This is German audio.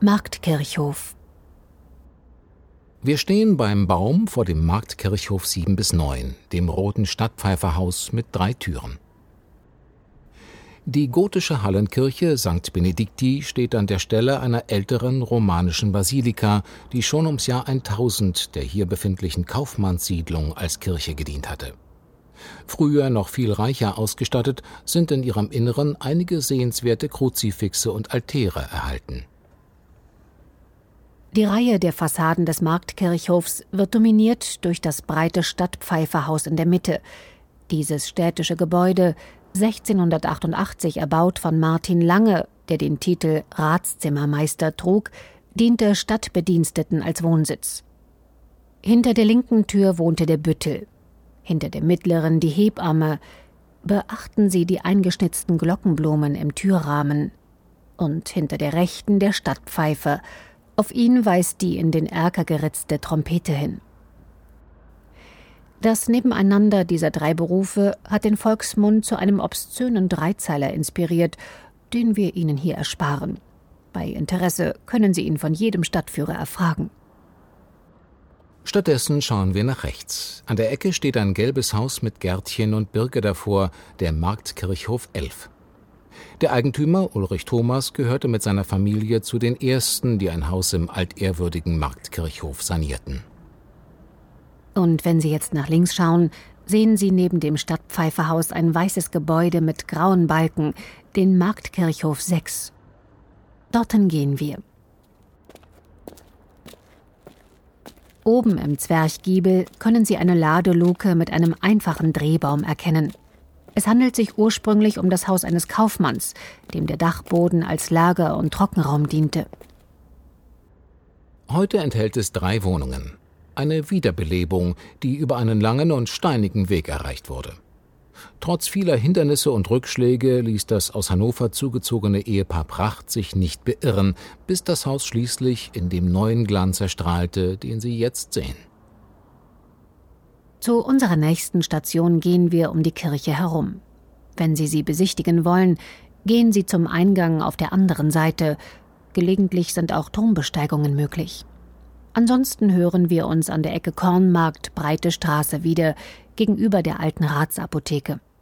Marktkirchhof. Wir stehen beim Baum vor dem Marktkirchhof 7-9, dem roten Stadtpfeiferhaus mit 3 Türen. Die gotische Hallenkirche St. Benedicti steht an der Stelle einer älteren romanischen Basilika, die schon ums Jahr 1000 der hier befindlichen Kaufmannssiedlung als Kirche gedient hatte. Früher noch viel reicher ausgestattet, sind in ihrem Inneren einige sehenswerte Kruzifixe und Altäre erhalten. Die Reihe der Fassaden des Marktkirchhofs wird dominiert durch das breite Stadtpfeiferhaus in der Mitte. Dieses städtische Gebäude, 1688 erbaut von Martin Lange, der den Titel Ratszimmermeister trug, diente Stadtbediensteten als Wohnsitz. Hinter der linken Tür wohnte der Büttel, hinter der mittleren die Hebamme. Beachten Sie die eingeschnitzten Glockenblumen im Türrahmen. Und hinter der rechten der Stadtpfeifer. Auf ihn weist die in den Erker geritzte Trompete hin. Das Nebeneinander dieser 3 Berufe hat den Volksmund zu einem obszönen Dreizeiler inspiriert, den wir Ihnen hier ersparen. Bei Interesse können Sie ihn von jedem Stadtführer erfragen. Stattdessen schauen wir nach rechts. An der Ecke steht ein gelbes Haus mit Gärtchen und Birke davor, der Marktkirchhof 11. Der Eigentümer, Ulrich Thomas, gehörte mit seiner Familie zu den ersten, die ein Haus im altehrwürdigen Marktkirchhof sanierten. Und wenn Sie jetzt nach links schauen, sehen Sie neben dem Stadtpfeiferhaus ein weißes Gebäude mit grauen Balken, den Marktkirchhof 6. Dorthin gehen wir. Oben im Zwerchgiebel können Sie eine Ladeluke mit einem einfachen Drehbaum erkennen. Es handelt sich ursprünglich um das Haus eines Kaufmanns, dem der Dachboden als Lager- und Trockenraum diente. Heute enthält es 3 Wohnungen. Eine Wiederbelebung, die über einen langen und steinigen Weg erreicht wurde. Trotz vieler Hindernisse und Rückschläge ließ das aus Hannover zugezogene Ehepaar Pracht sich nicht beirren, bis das Haus schließlich in dem neuen Glanz erstrahlte, den Sie jetzt sehen. Zu unserer nächsten Station gehen wir um die Kirche herum. Wenn Sie sie besichtigen wollen, gehen Sie zum Eingang auf der anderen Seite. Gelegentlich sind auch Turmbesteigungen möglich. Ansonsten hören wir uns an der Ecke Kornmarkt, Breite Straße wieder, gegenüber der alten Ratsapotheke.